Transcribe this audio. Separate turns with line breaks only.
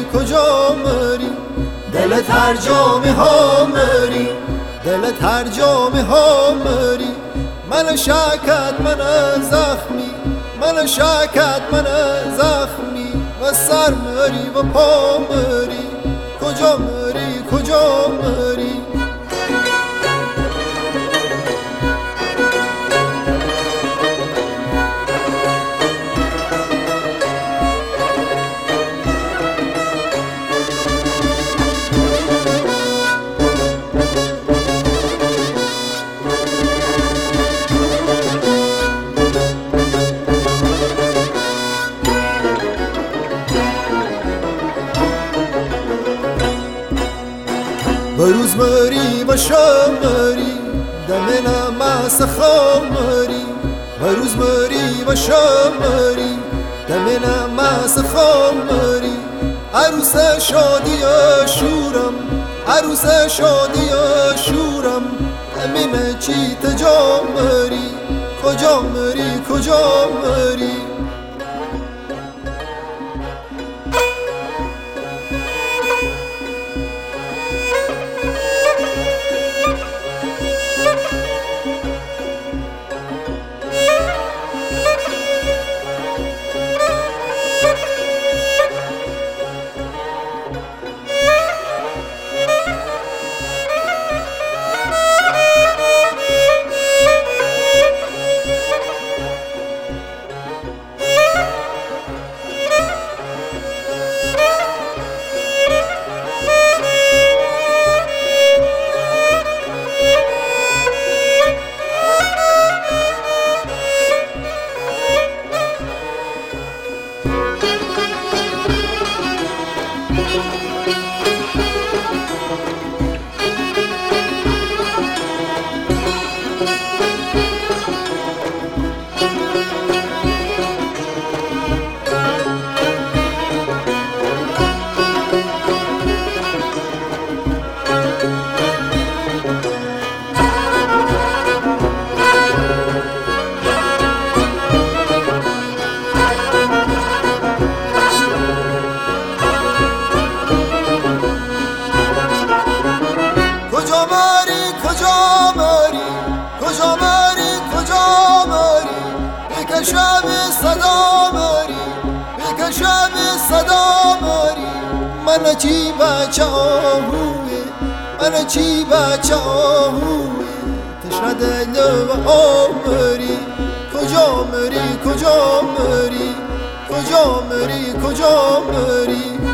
کجا مری دلت هر جا ها مری دلت هر جا ها مری من شکت من زخمی من شکت من زخمی و سر مری و پا مری کجا مری کجا مری بروز مری و شام مری دمنا ما سخام مری بروز مری و شام مری دمنا ما سخام مری عروس شادی شورم عروس شادی شورم امین چی تجا مری کجا مری کجا مری کجا مری کجا مری بکشم صدا مری بکشم صدا مری من چی بچه آهوی من چی بچه آهوی تشنه دل و آمری کجا مری کجا مری کجا مری کجا مری